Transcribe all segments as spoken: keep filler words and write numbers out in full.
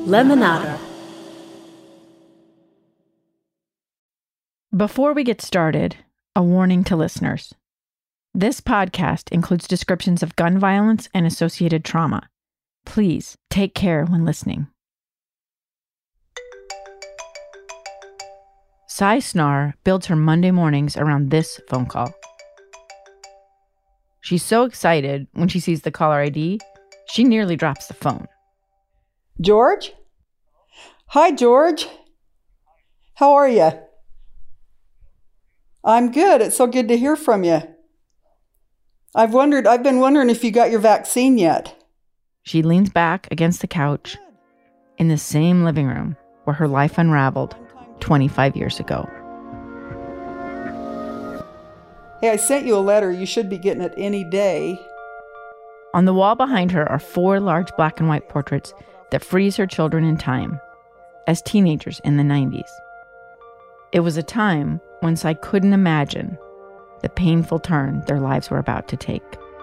Lemonada. Before we get started, a warning to listeners. This podcast includes descriptions of gun violence and associated trauma. Please take care when listening. Cy Snar builds her Monday mornings around this phone call. She's so excited when she sees the caller I D, she nearly drops the phone. George? Hi, George. How are you? I'm good. It's so good to hear from you. I've wondered, I've been wondering if you got your vaccine yet. She leans back against the couch in the same living room where her life unraveled twenty-five years ago. Hey, I sent you a letter. You should be getting it any day. On the wall behind her are four large black and white portraits that freeze her children in time, as teenagers in the nineties. It was a time when Cy couldn't imagine the painful turn their lives were about to take.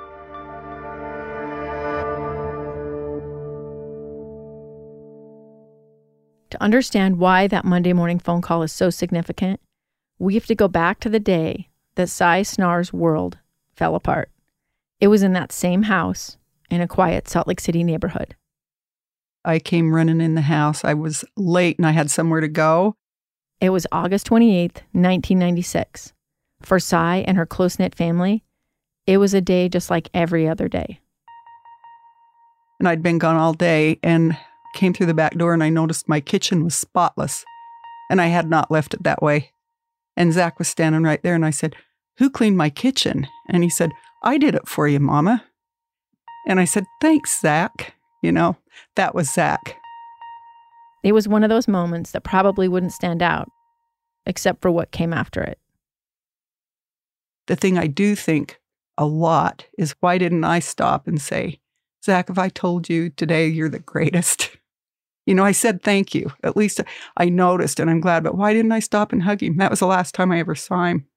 To understand why that Monday morning phone call is so significant, we have to go back to the day that Cy Snar's world fell apart. It was in that same house in a quiet Salt Lake City neighborhood. I came running in the house. I was late and I had somewhere to go. It was August twenty-eighth, nineteen ninety-six. For Cy and her close-knit family, it was a day just like every other day. And I'd been gone all day and came through the back door and I noticed my kitchen was spotless. And I had not left it that way. And Zach was standing right there and I said, "Who cleaned my kitchen?" And he said, "I did it for you, Mama." And I said, "Thanks, Zach." You know, that was Zach. It was one of those moments that probably wouldn't stand out, except for what came after it. The thing I do think a lot is, why didn't I stop and say, "Zach, if I told you today you're the greatest?" You know, I said thank you. At least I noticed and I'm glad, but why didn't I stop and hug him? That was the last time I ever saw him.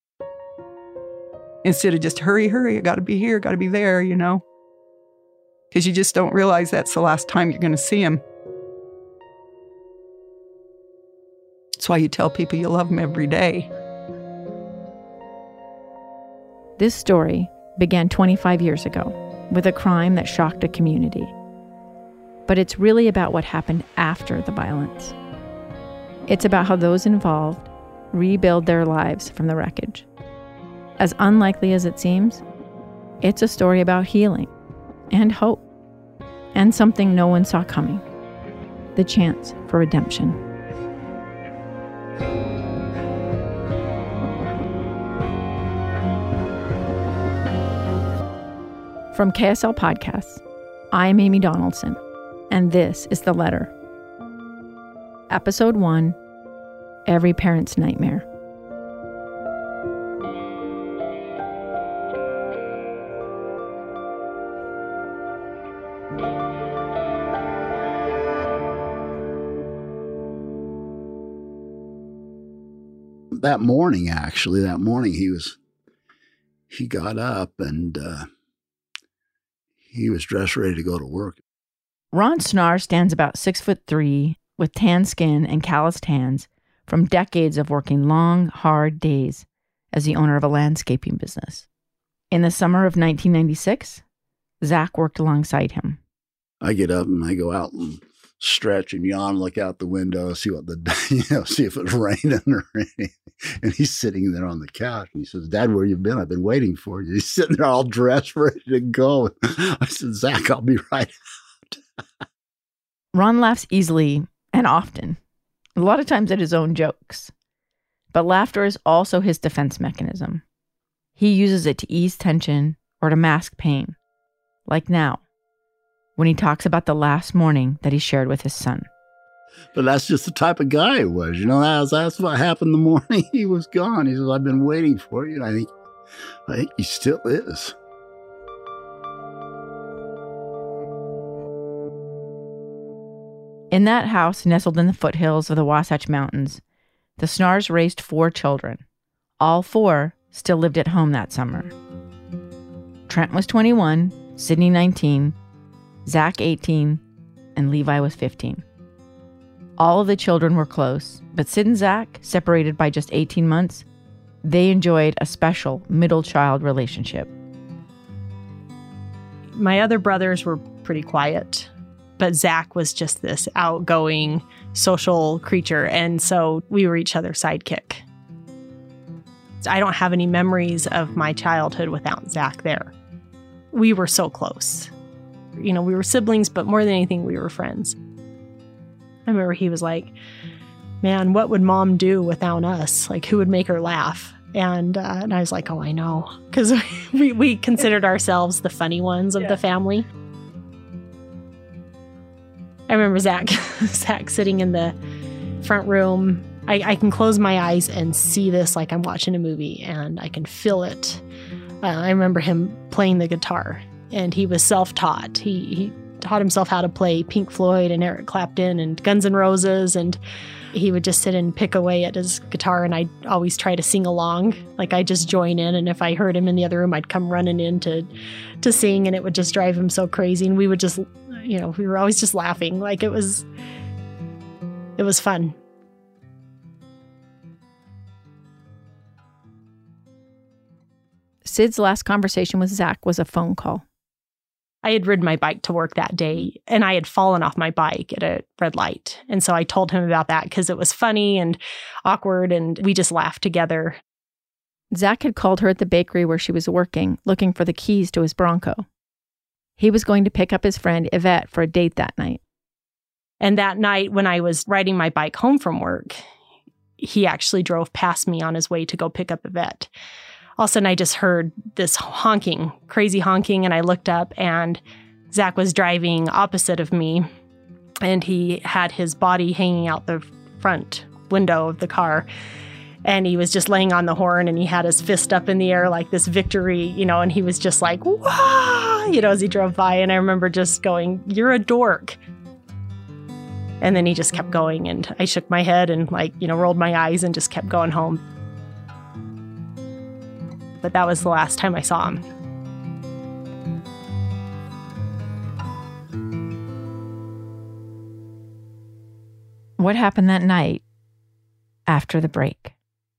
Instead of just hurry, hurry, I got to be here, got to be there, you know. Because you just don't realize that's the last time you're going to see him. That's why you tell people you love them every day. This story began twenty-five years ago with a crime that shocked a community. But it's really about what happened after the violence. It's about how those involved rebuild their lives from the wreckage. As unlikely as it seems, it's a story about healing and hope and something no one saw coming: the chance for redemption. From K S L Podcasts, I'm Amy Donaldson, and this is The Letter. Episode one, Every Parent's Nightmare. That morning, actually, that morning he was, he got up and uh, he was dressed ready to go to work. Ron Snar stands about six foot three with tan skin and calloused hands from decades of working long, hard days as the owner of a landscaping business. In the summer of nineteen ninety-six, Zach worked alongside him. I get up and I go out and stretch and yawn, look out the window, see what the, you know, see if it's raining or anything. And he's sitting there on the couch and he says, "Dad, where you been? I've been waiting for you." He's sitting there all dressed, ready to go. I said, "Zach, I'll be right out." Ron laughs easily and often, a lot of times at his own jokes. But laughter is also his defense mechanism. He uses it to ease tension or to mask pain, like now, when he talks about the last morning that he shared with his son. But that's just the type of guy he was. You know, that's, that's what happened the morning he was gone. He says, "I've been waiting for you." And I think, I think he still is. In that house nestled in the foothills of the Wasatch Mountains, the Snars raised four children. All four still lived at home that summer. Trent was twenty-one, Sydney nineteen, Zach eighteen, and Levi was fifteen. All of the children were close, but Sid and Zach, separated by just eighteen months, they enjoyed a special middle child relationship. My other brothers were pretty quiet, but Zach was just this outgoing, social creature, and so we were each other's sidekick. I don't have any memories of my childhood without Zach there. We were so close. You know, we were siblings, but more than anything, we were friends. I remember he was like, man, what would mom do without us? Like, who would make her laugh? And, uh, and I was like, oh, I know. Because we, we considered ourselves the funny ones of yeah. the family. I remember Zach, Zach sitting in the front room. I, I can close my eyes and see this like I'm watching a movie, and I can feel it. Uh, I remember him playing the guitar, and he was self-taught. He, he taught himself how to play Pink Floyd and Eric Clapton and Guns N' Roses, and he would just sit and pick away at his guitar, and I'd always try to sing along. Like, I'd just join in, and if I heard him in the other room, I'd come running in to, to sing, and it would just drive him so crazy. And we would just, you know, we were always just laughing. Like, it was, it was fun. Sid's last conversation with Zach was a phone call. I had ridden my bike to work that day, and I had fallen off my bike at a red light. And so I told him about that because it was funny and awkward, and we just laughed together. Zach had called her at the bakery where she was working, looking for the keys to his Bronco. He was going to pick up his friend Yvette for a date that night. And that night, when I was riding my bike home from work, he actually drove past me on his way to go pick up Yvette. All of a sudden, I just heard this honking, crazy honking, and I looked up, and Zach was driving opposite of me, and he had his body hanging out the front window of the car, and he was just laying on the horn, and he had his fist up in the air like this victory, you know, and he was just like, wah, you know, as he drove by, and I remember just going, you're a dork. And then he just kept going, and I shook my head and, like, you know, rolled my eyes and just kept going home. But that was the last time I saw him. What happened that night after the break?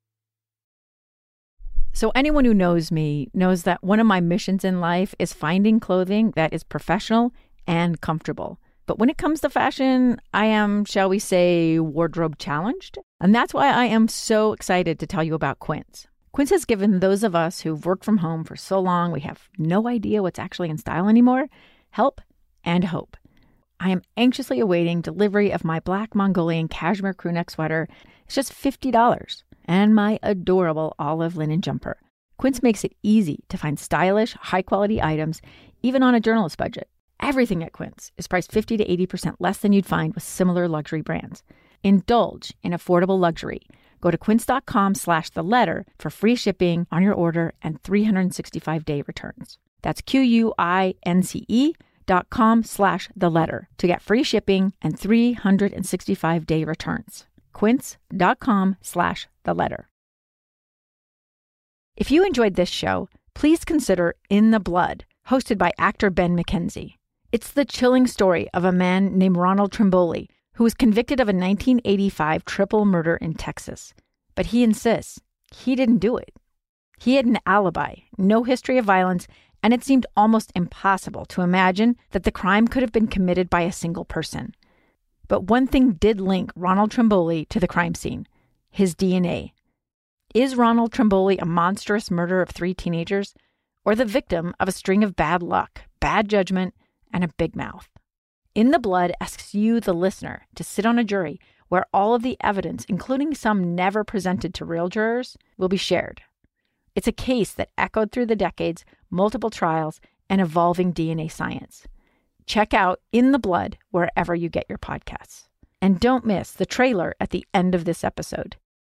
So anyone who knows me knows that one of my missions in life is finding clothing that is professional and comfortable. But when it comes to fashion, I am, shall we say, wardrobe challenged. And that's why I am so excited to tell you about Quince. Quince has given those of us who've worked from home for so long we have no idea what's actually in style anymore, help and hope. I am anxiously awaiting delivery of my black Mongolian cashmere crewneck sweater. It's just fifty dollars. And my adorable olive linen jumper. Quince makes it easy to find stylish, high-quality items, even on a journalist budget. Everything at Quince is priced fifty to eighty percent less than you'd find with similar luxury brands. Indulge in affordable luxury. Go to quince.com slash the letter for free shipping on your order and three hundred sixty-five day returns. That's Q-U-I-N-C-E dot com slash the letter to get free shipping and three hundred sixty-five day returns. Quince.com slash the letter. If you enjoyed this show, please consider In the Blood, hosted by actor Ben McKenzie. It's the chilling story of a man named Ronald Trimboli, who was convicted of a nineteen eighty-five triple murder in Texas. But he insists he didn't do it. He had an alibi, no history of violence, and it seemed almost impossible to imagine that the crime could have been committed by a single person. But one thing did link Ronald Trimboli to the crime scene: his D N A. Is Ronald Trimboli a monstrous murderer of three teenagers, or the victim of a string of bad luck, bad judgment, and a big mouth? In the Blood asks you, the listener, to sit on a jury where all of the evidence, including some never presented to real jurors, will be shared. It's a case that echoed through the decades, multiple trials, and evolving D N A science. Check out In the Blood wherever you get your podcasts. And don't miss the trailer at the end of this episode.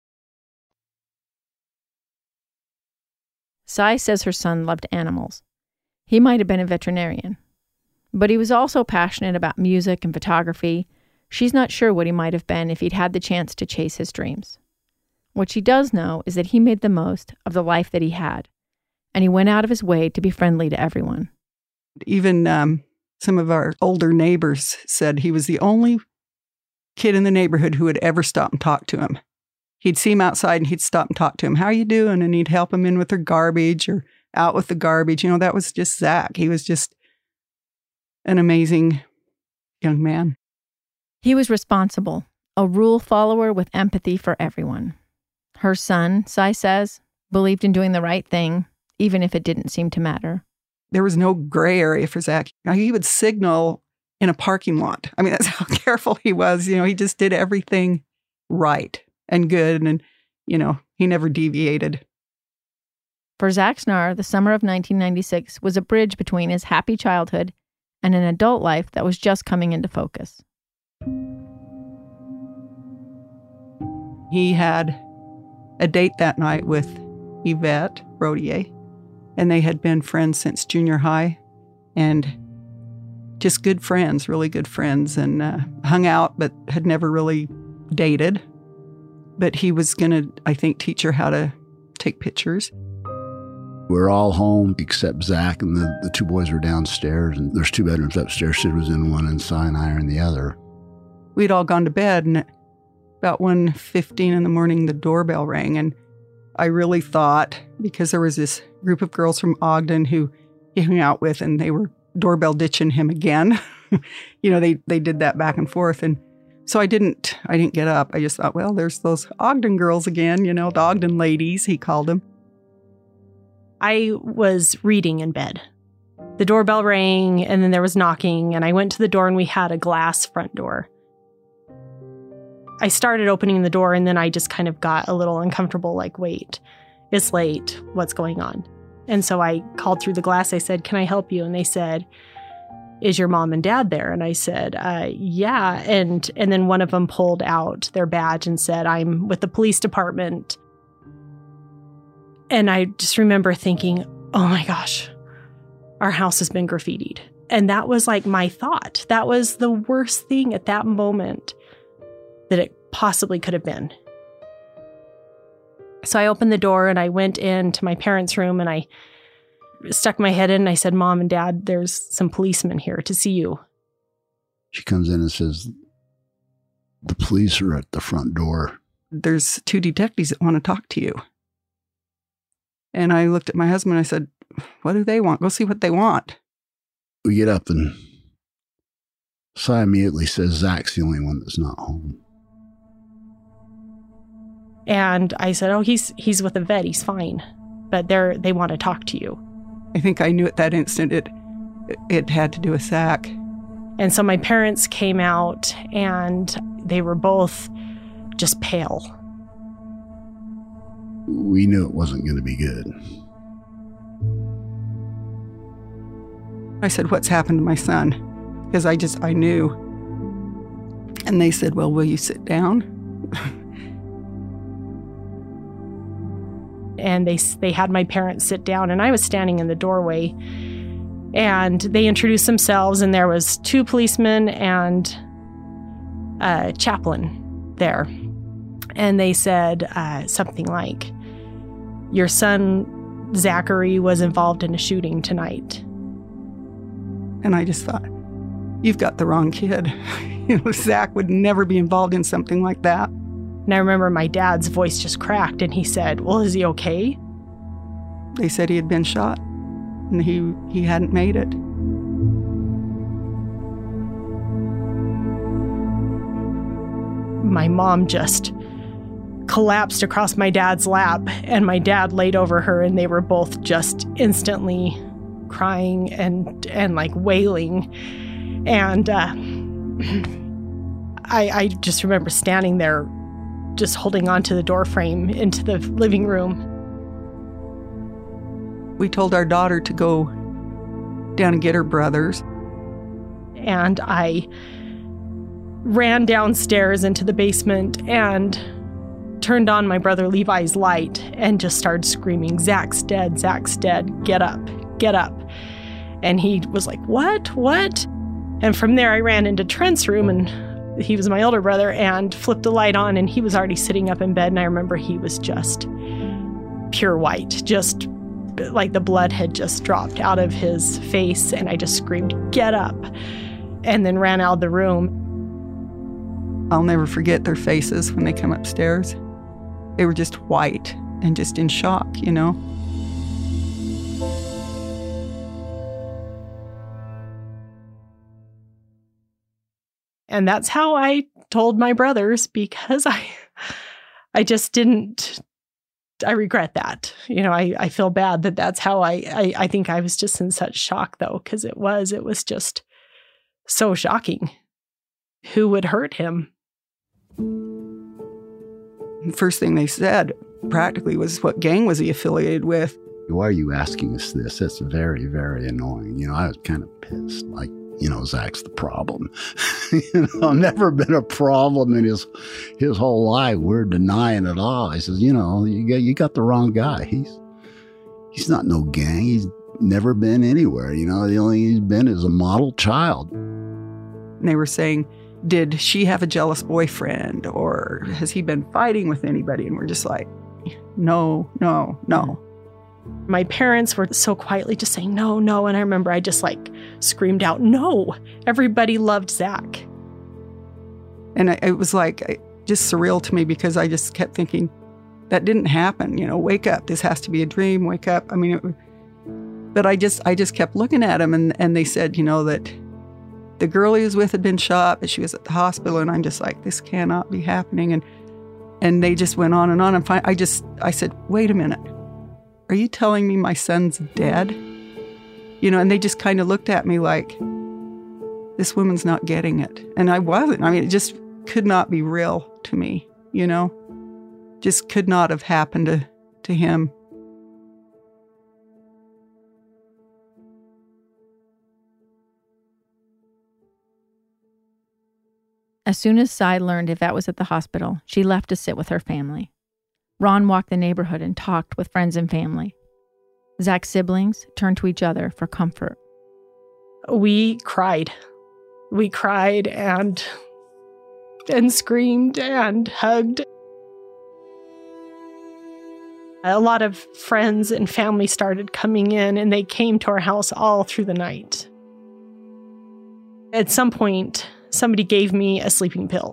Cy says her son loved animals. He might have been a veterinarian. But he was also passionate about music and photography. She's not sure what he might have been if he'd had the chance to chase his dreams. What she does know is that he made the most of the life that he had, and he went out of his way to be friendly to everyone. Even um, some of our older neighbors said he was the only kid in the neighborhood who would ever stop and talk to him. He'd see him outside and he'd stop and talk to him. How are you doing? And he'd help him in with their garbage or out with the garbage. You know, that was just Zach. He was just an amazing young man. He was responsible, a rule follower with empathy for everyone. Her son, Cy says, believed in doing the right thing, even if it didn't seem to matter. There was no gray area for Zach. He would signal in a parking lot. I mean, that's how careful he was. You know, he just did everything right and good. And, you know, he never deviated. For Zach Snar, the summer of nineteen ninety-six was a bridge between his happy childhood and an adult life that was just coming into focus. He had a date that night with Yvette Rodier, and they had been friends since junior high, and just good friends, really good friends, and uh, hung out, but had never really dated. But he was going to, I think, teach her how to take pictures. We're all home except Zach, and the, the two boys were downstairs, and there's two bedrooms upstairs. Sid was in one, and Cy and I are in the other. We'd all gone to bed, and about one fifteen in the morning, the doorbell rang, and I really thought, because there was this group of girls from Ogden who he hung out with, and they were doorbell ditching him again. You know, they they did that back and forth, and so I didn't I didn't get up. I just thought, well, there's those Ogden girls again, you know, the Ogden ladies, he called them. I was reading in bed. The doorbell rang, and then there was knocking, and I went to the door, and we had a glass front door. I started opening the door, and then I just kind of got a little uncomfortable, like, wait, it's late. What's going on? And so I called through the glass. I said, can I help you? And they said, is your mom and dad there? And I said, uh, yeah. And, and then one of them pulled out their badge and said, I'm with the police department. And I just remember thinking, oh my gosh, our house has been graffitied. And that was like my thought. That was the worst thing at that moment that it possibly could have been. So I opened the door and I went into my parents' room and I stuck my head in and I said, Mom and Dad, there's some policemen here to see you. She comes in and says, the police are at the front door. There's two detectives that want to talk to you. And I looked at my husband and I said, what do they want? Go see what they want. We get up and Cy immediately says, Zach's the only one that's not home. And I said, oh, he's he's with a vet. He's fine. But they're they want to talk to you. I think I knew at that instant it it had to do with Zach. And so my parents came out and they were both just pale. We knew it wasn't going to be good. I said, what's happened to my son? Because I just, I knew. And they said, well, will you sit down? And they they had my parents sit down, and I was standing in the doorway. And they introduced themselves, and there was two policemen and a chaplain there. And they said uh, something like, your son, Zachary, was involved in a shooting tonight. And I just thought, you've got the wrong kid. You know, Zach would never be involved in something like that. And I remember my dad's voice just cracked, and he said, well, is he okay? They said he had been shot, and he, he hadn't made it. My mom just collapsed across my dad's lap, and my dad laid over her, and they were both just instantly crying and and like wailing. And uh, I, I just remember standing there just holding on to the door frame into the living room. We told our daughter to go down and get her brothers. And I ran downstairs into the basement and turned on my brother Levi's light and just started screaming, Zach's dead, Zach's dead, get up, get up. And he was like, what, what? And from there I ran into Trent's room, and he was my older brother, and flipped the light on, and he was already sitting up in bed. And I remember he was just pure white, just like the blood had just dropped out of his face. And I just screamed, get up, and then ran out of the room. I'll never forget their faces when they come upstairs. They were just white and just in shock, you know. And that's how I told my brothers, because I I just didn't, I regret that. You know, I, I feel bad that that's how I, I, I think I was just in such shock, though, because it was, it was just so shocking. Who would hurt him? The first thing they said practically was, what gang was he affiliated with? Why are you asking us this? That's very, very annoying. You know, I was kind of pissed. Like, you know, Zach's the problem. you know, never been a problem in his his whole life. We're denying it all. I says, you know, you got you got the wrong guy. He's he's not no gang. He's never been anywhere. You know, the only thing he's been is a model child. And they were saying, did she have a jealous boyfriend, or has he been fighting with anybody? And we're just like, no, no, no. My parents were so quietly just saying, no, no. And I remember I just like screamed out, no. Everybody loved Zach. And I, it was like just surreal to me, because I just kept thinking, that didn't happen. You know, wake up. This has to be a dream. Wake up. I mean, it, but I just I just kept looking at him, and, and they said, you know, that the girl he was with had been shot, but she was at the hospital. And I'm just like, this cannot be happening. And and they just went on and on. And fin- I just, I said, wait a minute. Are you telling me my son's dead? You know, and they just kind of looked at me like, this woman's not getting it. And I wasn't. I mean, it just could not be real to me, you know? Just could not have happened to, to him. As soon as Cy learned Yvette was at the hospital, she left to sit with her family. Ron walked the neighborhood and talked with friends and family. Zach's siblings turned to each other for comfort. We cried. We cried and and screamed and hugged. A lot of friends and family started coming in, and they came to our house all through the night. At some point, somebody gave me a sleeping pill.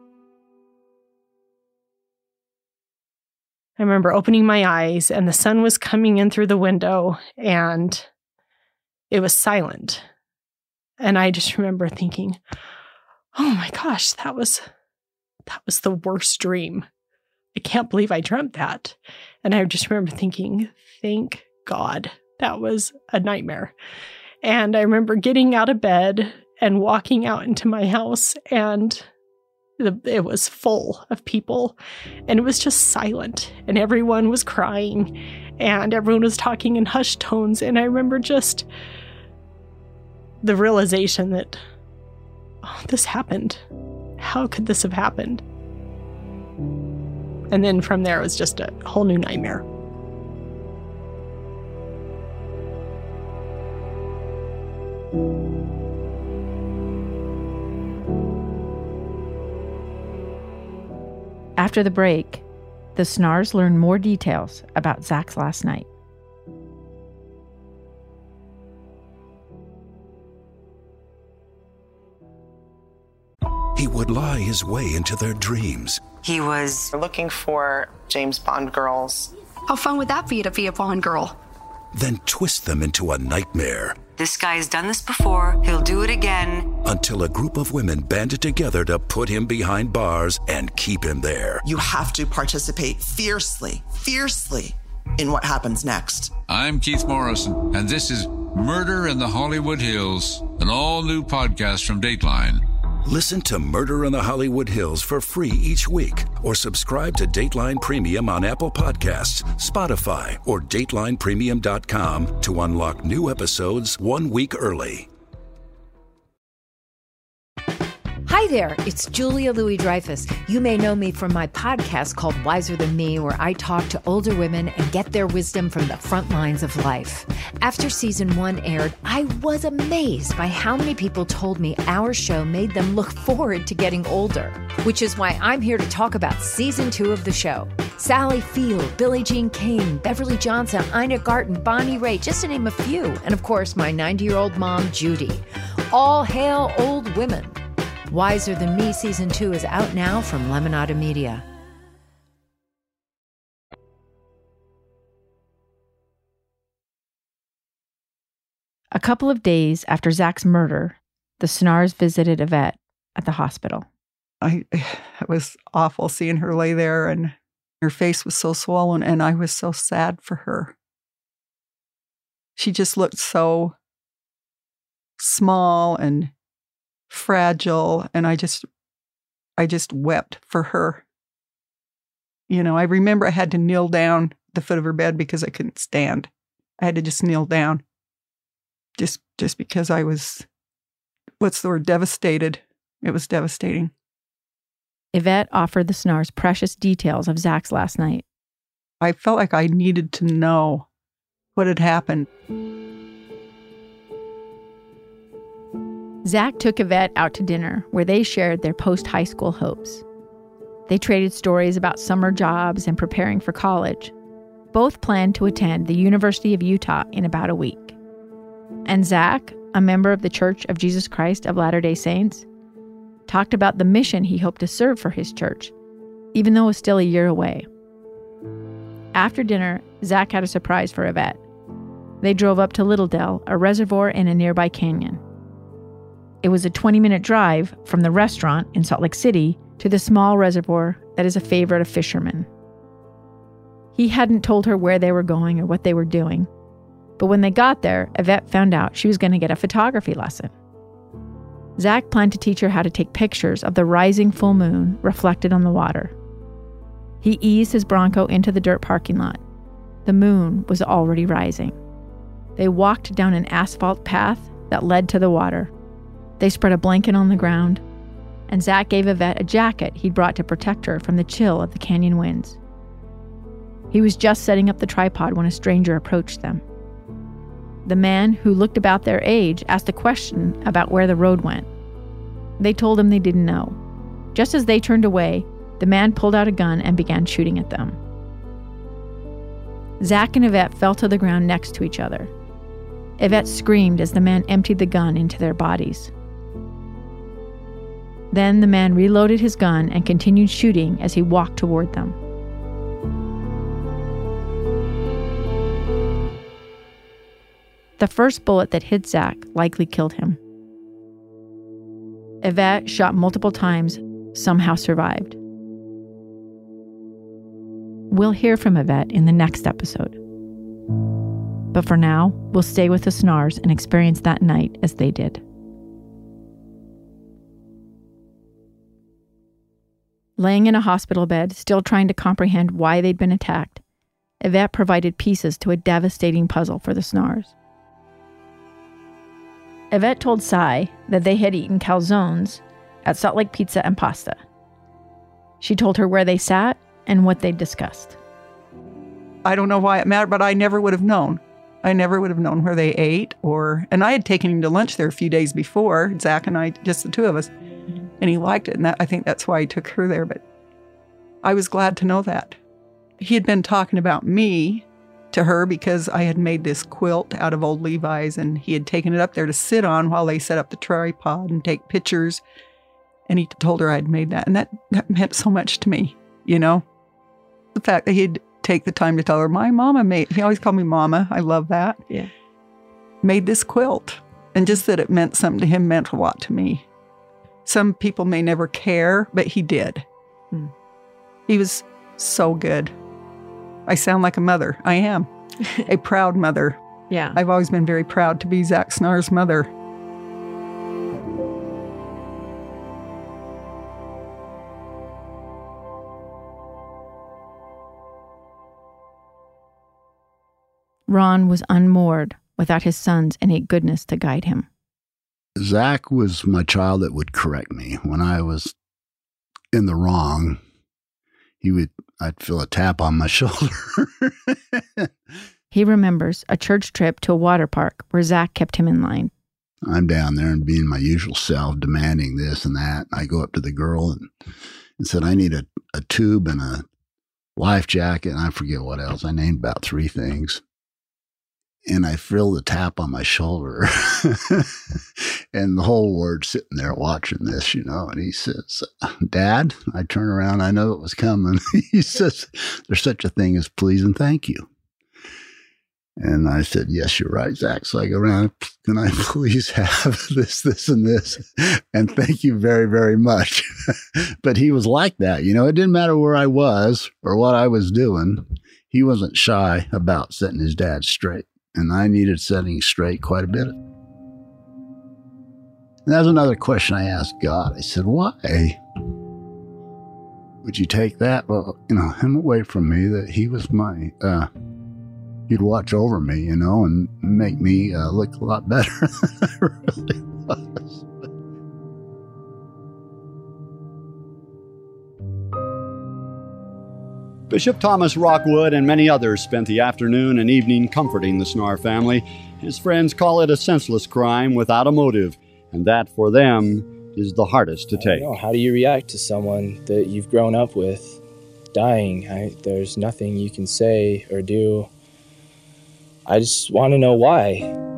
I remember opening my eyes, and the sun was coming in through the window, and it was silent. And I just remember thinking, oh my gosh, that was that was the worst dream. I can't believe I dreamt that. And I just remember thinking, thank God, that was a nightmare. And I remember getting out of bed and walking out into my house, and the, it was full of people, and it was just silent, and everyone was crying, and everyone was talking in hushed tones. And I remember just the realization that, oh, this happened. How could this have happened? And then from there, it was just a whole new nightmare. After the break, the Snars learn more details about Zach's last night. He would lie his way into their dreams. He was looking for James Bond girls. How fun would that be to be a Bond girl? Then twist them into a nightmare. This guy's done this before. He'll do it again. Until a group of women banded together to put him behind bars and keep him there. You have to participate fiercely, fiercely in what happens next. I'm Keith Morrison, and this is Murder in the Hollywood Hills, an all-new podcast from Dateline. Listen to Murder in the Hollywood Hills for free each week, or subscribe to Dateline Premium on Apple Podcasts, Spotify, or Dateline Premium dot com to unlock new episodes one week early. Hi there, it's Julia Louis-Dreyfus. You may know me from my podcast called Wiser Than Me, where I talk to older women and get their wisdom from the front lines of life. After season one aired, I was amazed by how many people told me our show made them look forward to getting older, which is why I'm here to talk about season two of the show. Sally Field, Billie Jean King, Beverly Johnson, Ina Garten, Bonnie Raitt, just to name a few. And of course, my ninety-year-old mom, Judy. All hail old women. Wiser Than Me Season two is out now from Lemonada Media. A couple of days after Zach's murder, the Snars visited Yvette at the hospital. I, it was awful seeing her lay there, and her face was so swollen, and I was so sad for her. She just looked so small and fragile, and I just, I just wept for her. You know, I remember I had to kneel down at the foot of her bed because I couldn't stand. I had to just kneel down. Just just because I was, what's the word, devastated. It was devastating. Yvette offered the Snars precious details of Zach's last night. I felt like I needed to know what had happened. Zach took Yvette out to dinner where they shared their post-high school hopes. They traded stories about summer jobs and preparing for college. Both planned to attend the University of Utah in about a week. And Zach, a member of the Church of Jesus Christ of Latter-day Saints, talked about the mission he hoped to serve for his church, even though it was still a year away. After dinner, Zach had a surprise for Yvette. They drove up to Little Dell, a reservoir in a nearby canyon. It was a twenty-minute drive from the restaurant in Salt Lake City to the small reservoir that is a favorite of fishermen. He hadn't told her where they were going or what they were doing. But when they got there, Yvette found out she was going to get a photography lesson. Zach planned to teach her how to take pictures of the rising full moon reflected on the water. He eased his Bronco into the dirt parking lot. The moon was already rising. They walked down an asphalt path that led to the water. They spread a blanket on the ground, and Zach gave Yvette a jacket he'd brought to protect her from the chill of the canyon winds. He was just setting up the tripod when a stranger approached them. The man, who looked about their age, asked a question about where the road went. They told him they didn't know. Just as they turned away, the man pulled out a gun and began shooting at them. Zach and Yvette fell to the ground next to each other. Yvette screamed as the man emptied the gun into their bodies. Then the man reloaded his gun and continued shooting as he walked toward them. The first bullet that hit Zach likely killed him. Yvette, shot multiple times, somehow survived. We'll hear from Yvette in the next episode. But for now, we'll stay with the Snars and experience that night as they did. Laying in a hospital bed, still trying to comprehend why they'd been attacked, Yvette provided pieces to a devastating puzzle for the Snars. Yvette told Cy that they had eaten calzones at Salt Lake Pizza and Pasta. She told her where they sat and what they'd discussed. I don't know why it mattered, but I never would have known. I never would have known where they ate, or, and I had taken him to lunch there a few days before, Zach and I, just the two of us, and he liked it, and that, I think that's why he took her there, but I was glad to know that. He had been talking about me to her because I had made this quilt out of old Levi's, and he had taken it up there to sit on while they set up the tripod and take pictures. And he told her I'd made that. And that, that meant so much to me, you know? The fact that he'd take the time to tell her, my mama made, he always called me mama. I love that. Yeah. Made this quilt. And just that it meant something to him meant a lot to me. Some people may never care, but he did. Hmm. He was so good. I sound like a mother. I am. A proud mother. Yeah. I've always been very proud to be Zach Snar's mother. Ron was unmoored without his son's innate goodness to guide him. Zach was my child that would correct me when I was in the wrong. He would, I'd feel a tap on my shoulder. He remembers a church trip to a water park where Zach kept him in line. I'm down there and being my usual self, demanding this and that. I go up to the girl and, and said, I need a, a tube and a life jacket. And I forget what else. I named about three things. And I feel the tap on my shoulder. And the whole ward sitting there watching this, you know. And he says, Dad, I turn around, I know it was coming. He says, there's such a thing as please and thank you. And I said, yes, you're right, Zach. So I go around, can I please have this, this, and this? And thank you very, very much. But he was like that. You know, it didn't matter where I was or what I was doing. He wasn't shy about setting his dad straight. And I needed setting straight quite a bit. And that was another question I asked God. I said, why would you take that, well, you know, him away from me, that he was my, uh, he'd watch over me, you know, and make me uh, look a lot better than I really was. Bishop Thomas Rockwood and many others spent the afternoon and evening comforting the Snarr family. His friends call it a senseless crime without a motive, and that for them is the hardest to take. How do you react to someone that you've grown up with dying? I, there's nothing you can say or do. I just want to know why.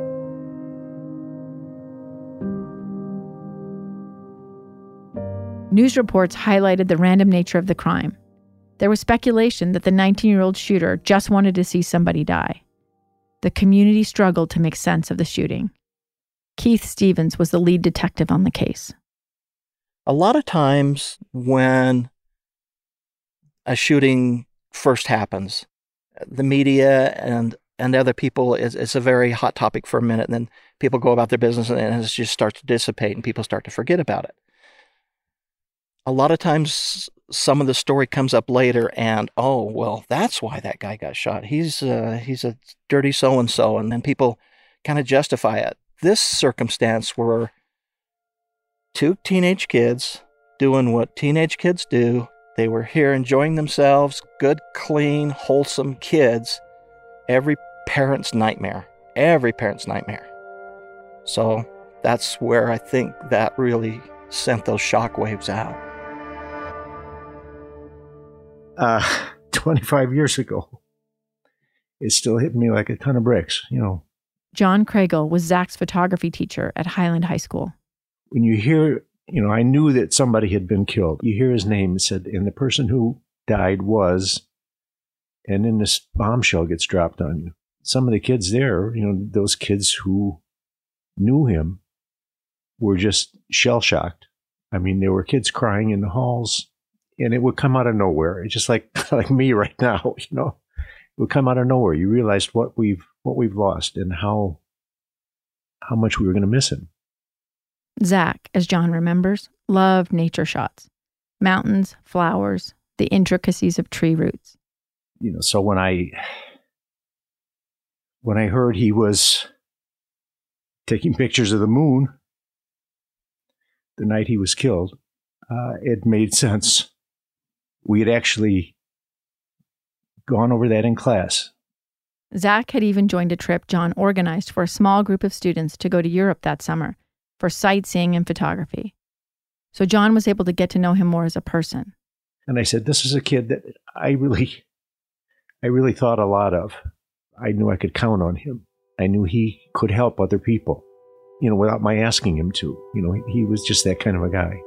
News reports highlighted the random nature of the crime. There was speculation that the nineteen-year-old shooter just wanted to see somebody die. The community struggled to make sense of the shooting. Keith Stevens was the lead detective on the case. A lot of times when a shooting first happens, the media and and other people, it's, it's a very hot topic for a minute, and then people go about their business and it just starts to dissipate and people start to forget about it. A lot of times some of the story comes up later and, oh, well, that's why that guy got shot. He's uh, he's a dirty so-and-so, and then people kind of justify it. This circumstance were two teenage kids doing what teenage kids do. They were here enjoying themselves, good, clean, wholesome kids. Every parent's nightmare. Every parent's nightmare. So that's where I think that really sent those shockwaves out. Uh, twenty-five years ago, it still hit me like a ton of bricks, you know. John Craigle was Zach's photography teacher at Highland High School. When you hear, you know, I knew that somebody had been killed. You hear his name, it said, and the person who died was, and then this bombshell gets dropped on you. Some of the kids there, you know, those kids who knew him were just shell-shocked. I mean, there were kids crying in the halls, and it would come out of nowhere. It's just like like me right now, you know. It would come out of nowhere. You realized what we've what we've lost and how how much we were going to miss him. Zach, as John remembers, loved nature shots. Mountains, flowers, the intricacies of tree roots. You know, so when I when I heard he was taking pictures of the moon the night he was killed, uh, it made sense. We had actually gone over that in class. Zach had even joined a trip John organized for a small group of students to go to Europe that summer for sightseeing and photography. So John was able to get to know him more as a person. And I said, this is a kid that I really, I really thought a lot of. I knew I could count on him. I knew he could help other people, you know, without my asking him to. You know, he, he was just that kind of a guy.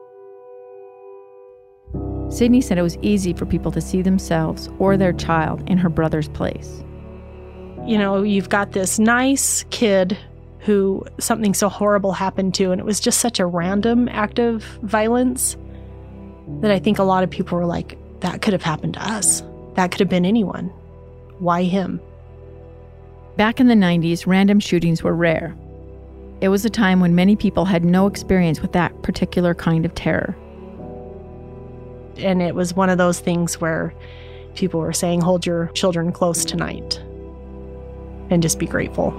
Sydney said it was easy for people to see themselves or their child in her brother's place. You know, you've got this nice kid who something so horrible happened to, and it was just such a random act of violence that I think a lot of people were like, that could have happened to us. That could have been anyone. Why him? Back in the nineties, random shootings were rare. It was a time when many people had no experience with that particular kind of terror. And it was one of those things where people were saying, hold your children close tonight and just be grateful.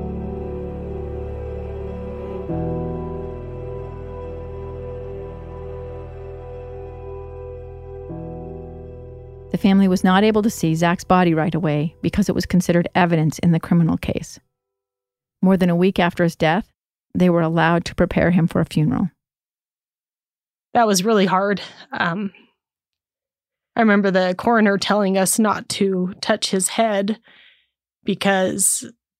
The family was not able to see Zach's body right away because it was considered evidence in the criminal case. More than a week after his death, they were allowed to prepare him for a funeral. That was really hard. Um, I remember the coroner telling us not to touch his head because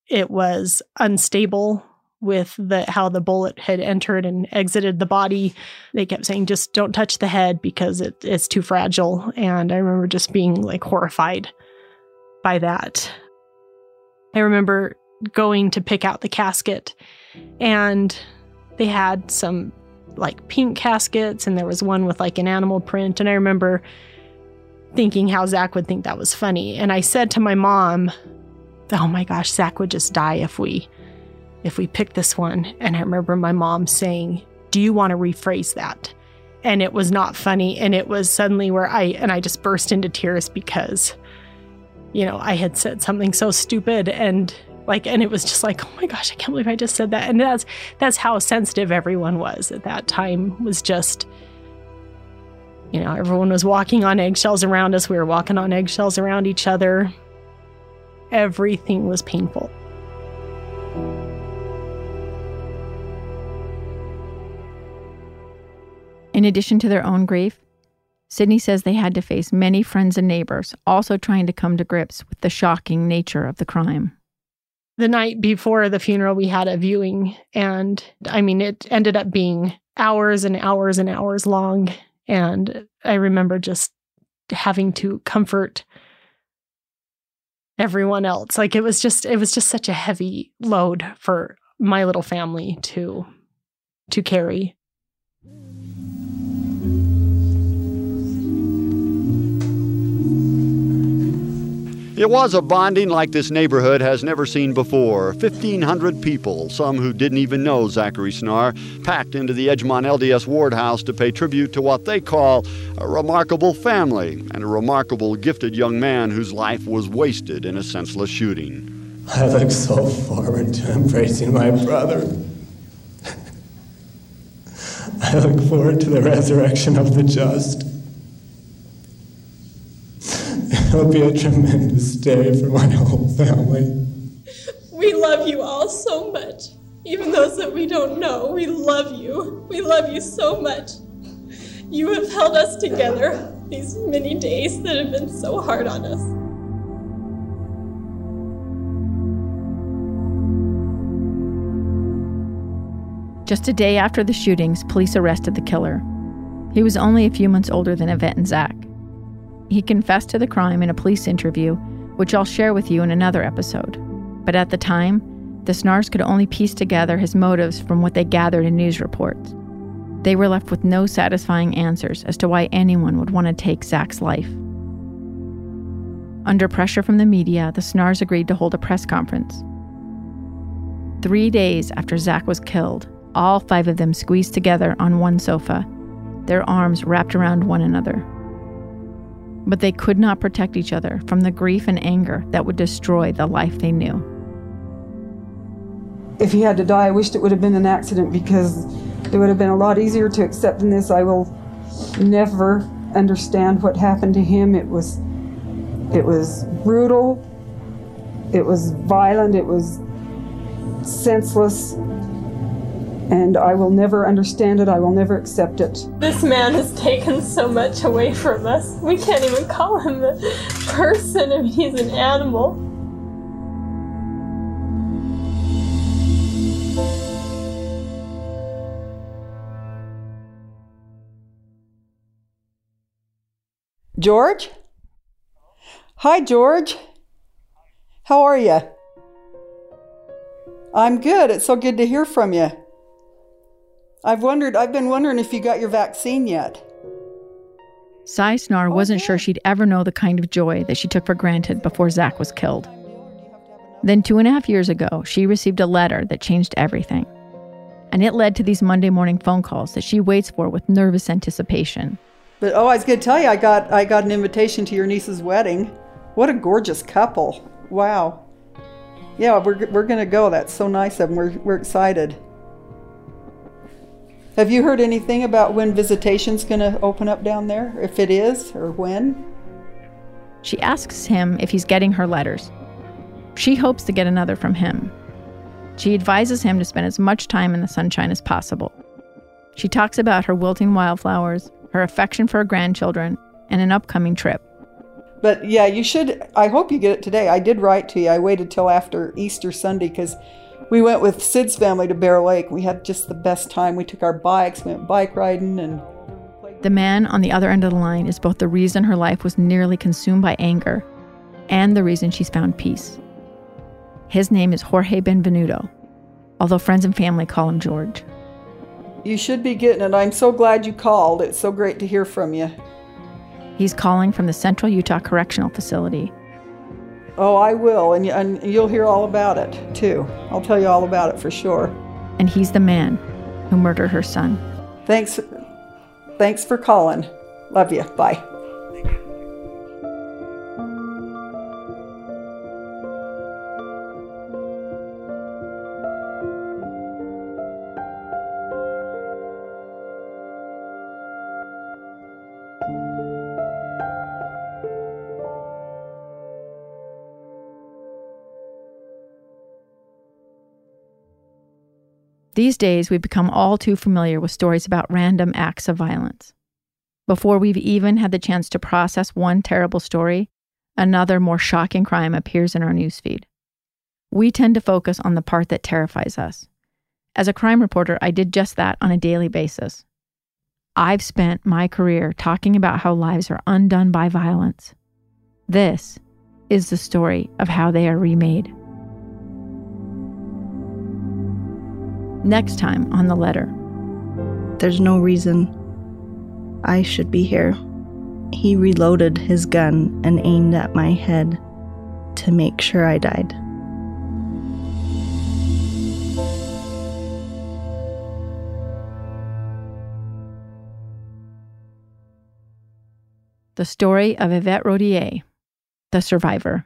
it was unstable with the how the bullet had entered and exited the body. They kept saying, just don't touch the head because it, it's too fragile. And I remember just being like horrified by that. I remember going to pick out the casket, and they had some like pink caskets, and there was one with like an animal print. And I remember thinking how Zach would think that was funny. And I said to my mom, oh my gosh, Zach would just die if we if we picked this one. And I remember my mom saying, do you want to rephrase that? And it was not funny. And it was suddenly where I, and I just burst into tears because, you know, I had said something so stupid, and like, and it was just like, oh my gosh, I can't believe I just said that. And that's, that's how sensitive everyone was at that time. Was just, you know, everyone was walking on eggshells around us. We were walking on eggshells around each other. Everything was painful. In addition to their own grief, Sydney says they had to face many friends and neighbors also trying to come to grips with the shocking nature of the crime. The night before the funeral, we had a viewing, and I mean, it ended up being hours and hours and hours long. And I remember just having to comfort everyone else. Like, it was just, it was just such a heavy load for my little family to, to carry. It was a bonding like this neighborhood has never seen before. fifteen hundred people, some who didn't even know Zachary Snarr, packed into the Edgemont L D S Ward House to pay tribute to what they call a remarkable family and a remarkable gifted young man whose life was wasted in a senseless shooting. I look so forward to embracing my brother. I look forward to the resurrection of the just. It'll be a tremendous day for my whole family. We love you all so much. Even those that we don't know, we love you. We love you so much. You have held us together these many days that have been so hard on us. Just a day after the shootings, police arrested the killer. He was only a few months older than Yvette and Zach. He confessed to the crime in a police interview, which I'll share with you in another episode. But at the time, the Snarrs could only piece together his motives from what they gathered in news reports. They were left with no satisfying answers as to why anyone would want to take Zach's life. Under pressure from the media, the Snarrs agreed to hold a press conference. Three days after Zach was killed, all five of them squeezed together on one sofa, their arms wrapped around one another. But they could not protect each other from the grief and anger that would destroy the life they knew. If he had to die, I wished it would have been an accident, because it would have been a lot easier to accept than this. I will never understand what happened to him. It was, it was brutal. It was violent. It was senseless. And I will never understand it. I will never accept it. This man has taken so much away from us. We can't even call him a person if he's an animal. George? Hi, George. How are you? I'm good. It's so good to hear from you. I've wondered, I've been wondering if you got your vaccine yet. Cy Snarr wasn't sure she'd ever know the kind of joy that she took for granted before Zach was killed. Then two and a half years ago, she received a letter that changed everything. And it led to these Monday morning phone calls that she waits for with nervous anticipation. But oh, I was going to tell you, I got I got an invitation to your niece's wedding. What a gorgeous couple. Wow. Yeah, we're we're going to go. That's so nice of them. We're we're excited. Have you heard anything about when visitation's going to open up down there? If it is, or when? She asks him if he's getting her letters. She hopes to get another from him. She advises him to spend as much time in the sunshine as possible. She talks about her wilting wildflowers, her affection for her grandchildren, and an upcoming trip. But yeah, you should, I hope you get it today. I did write to you. I waited till after Easter Sunday because we went with Sid's family to Bear Lake. We had just the best time. We took our bikes, went bike riding, and... The man on the other end of the line is both the reason her life was nearly consumed by anger and the reason she's found peace. His name is Jorge Benvenuto, although friends and family call him George. You should be getting it. I'm so glad you called. It's so great to hear from you. He's calling from the Central Utah Correctional Facility. Oh, I will, and, and you'll hear all about it, too. I'll tell you all about it for sure. And he's the man who murdered her son. Thanks, thanks for calling. Love you. Bye. These days, we've become all too familiar with stories about random acts of violence. Before we've even had the chance to process one terrible story, another more shocking crime appears in our newsfeed. We tend to focus on the part that terrifies us. As a crime reporter, I did just that on a daily basis. I've spent my career talking about how lives are undone by violence. This is the story of how they are remade. Next time on The Letter. There's no reason I should be here. He reloaded his gun and aimed at my head to make sure I died. The story of Yvette Rodier, the survivor.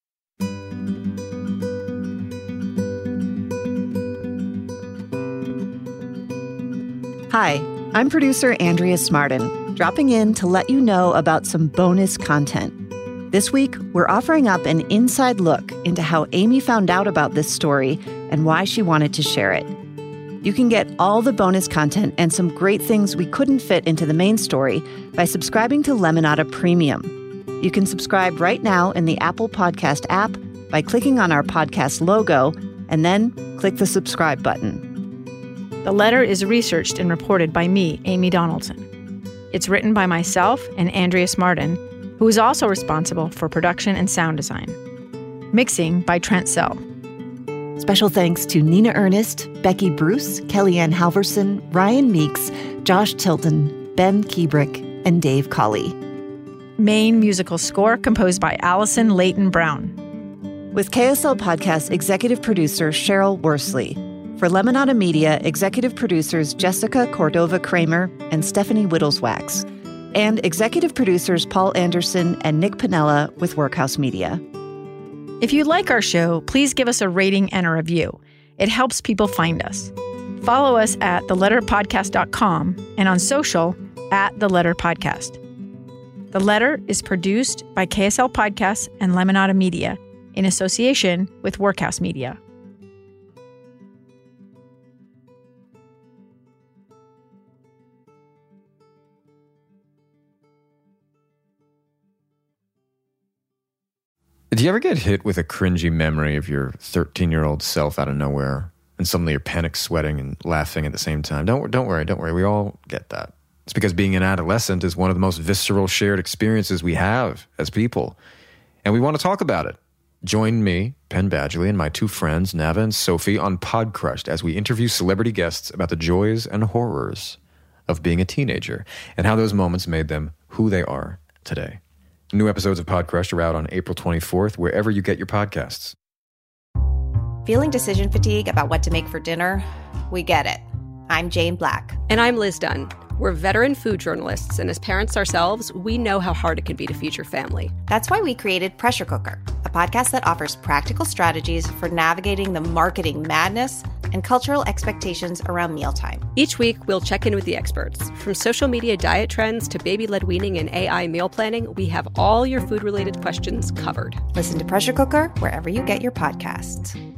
Hi, I'm producer Andrea Smartin, dropping in to let you know about some bonus content. This week, we're offering up an inside look into how Amy found out about this story and why she wanted to share it. You can get all the bonus content and some great things we couldn't fit into the main story by subscribing to Lemonada Premium. You can subscribe right now in the Apple Podcast app by clicking on our podcast logo and then click the subscribe button. The Letter is researched and reported by me, Amy Donaldson. It's written by myself and Andrea Smartin, who is also responsible for production and sound design. Mixing by Trent Sell. Special thanks to Nina Ernest, Becky Bruce, Kellyanne Halverson, Ryan Meeks, Josh Tilton, Ben Kiebrick, and Dave Colley. Main musical score composed by Allison Leighton Brown. With K S L Podcast executive producer Cheryl Worsley. For Lemonada Media, executive producers Jessica Cordova-Kramer and Stephanie Whittleswax. And executive producers Paul Anderson and Nick Pinella with Workhouse Media. If you like our show, please give us a rating and a review. It helps people find us. Follow us at the letter podcast dot com and on social at The Letter Podcast. The Letter is produced by K S L Podcasts and Lemonada Media in association with Workhouse Media. Do you ever get hit with a cringy memory of your thirteen-year-old self out of nowhere, and suddenly you're panic sweating and laughing at the same time? Don't don't worry, don't worry. We all get that. It's because being an adolescent is one of the most visceral shared experiences we have as people, and we want to talk about it. Join me, Penn Badgley, and my two friends, Nava and Sophie, on Podcrushed as we interview celebrity guests about the joys and horrors of being a teenager and how those moments made them who they are today. New episodes of Podcrushed are out on April twenty-fourth, wherever you get your podcasts. Feeling decision fatigue about what to make for dinner? We get it. I'm Jane Black. And I'm Liz Dunn. We're veteran food journalists, and as parents ourselves, we know how hard it can be to feed your family. That's why we created Pressure Cooker, a podcast that offers practical strategies for navigating the marketing madness and cultural expectations around mealtime. Each week, we'll check in with the experts. From social media diet trends to baby-led weaning and A I meal planning, we have all your food-related questions covered. Listen to Pressure Cooker wherever you get your podcasts.